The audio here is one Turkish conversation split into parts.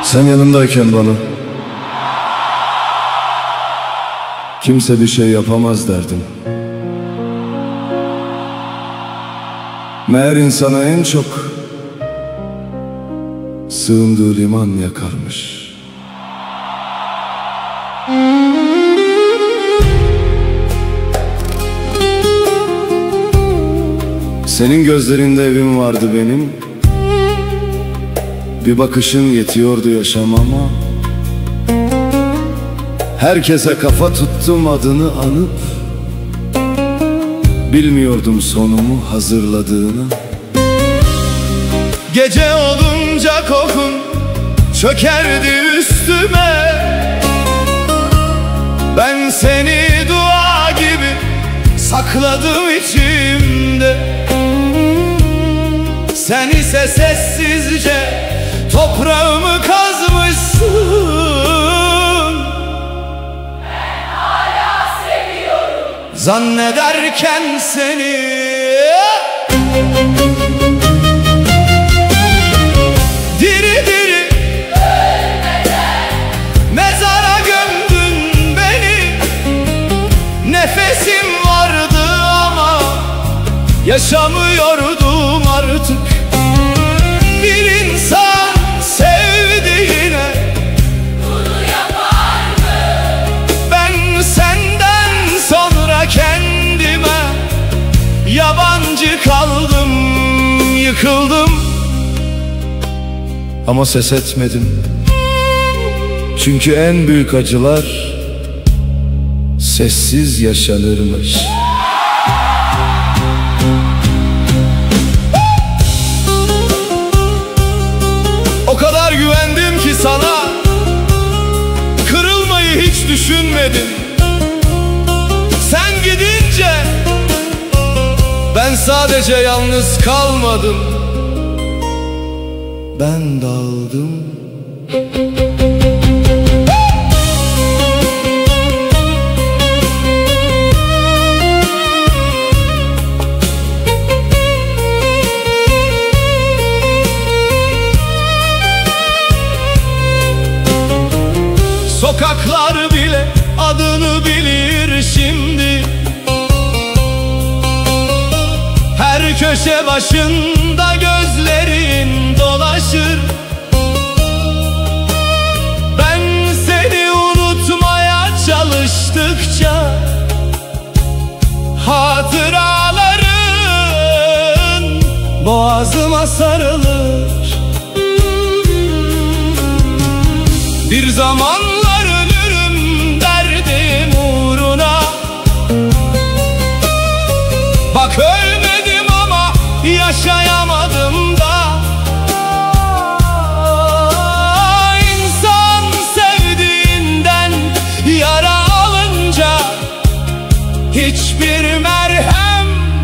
Sen yanımdayken bana kimse bir şey yapamaz derdim. Meğer insana en çok sığındığı liman yakarmış. Senin gözlerinde evim vardı benim. Bir bakışın yetiyordu yaşamama. Herkese kafa tuttum adını anıp, bilmiyordum sonumu hazırladığını. Gece olunca kokun çökerdi üstüme. Ben seni dua gibi sakladım içimde. Sen ise sessizce toprağımı kazmışsın. Ben hala seviyorum zannederken seni. Diri diri ölmeden mezara gömdün beni. Nefesim vardı ama yaşamıyordum artık. Bir insan sevdiğine bunu yapar mı? ben senden sonra kendime yabancı kaldım, yıkıldım. Ama ses etmedim. Çünkü en büyük acılar sessiz yaşanırmış. O kadar güvendim ki sana, kırılmayı hiç düşünmedim. Sen gidince ben sadece yalnız kalmadım, ben dağıldım. Sokaklar bile adını bilir şimdi. Her köşe başında gözlerin dolaşır. Ben seni unutmaya çalıştıkça hatıraların boğazıma sarılır. Bir zamanlar ölürüm derdim uğruna. Bak ölmedim ama yaşayamadım da. İnsan sevdiğinden yara alınca hiçbir merhem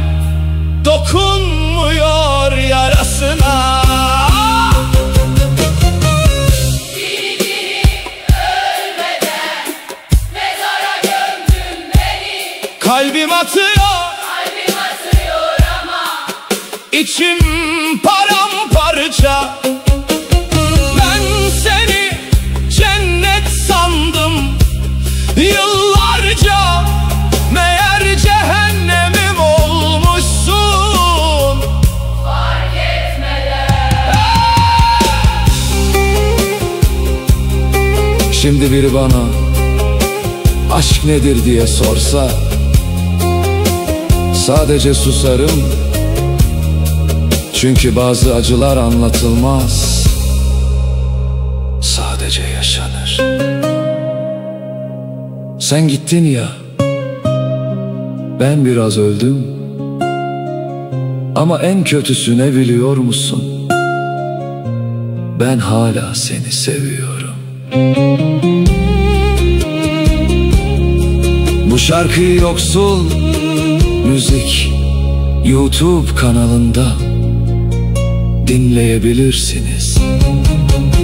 dokunmuyor yarasına. Kalbim atıyor ama içim paramparça. Ben seni cennet sandım yıllarca. Meğer cehennemim olmuşsun fark etmeden. Şimdi biri bana aşk nedir diye sorsa, sadece susarım. Çünkü bazı acılar anlatılmaz, sadece yaşanır. Sen gittin ya, ben biraz öldüm. Ama en kötüsü ne biliyor musun? Ben hala seni seviyorum. Bu şarkıyı Yoksul Müzik YouTube kanalında dinleyebilirsiniz.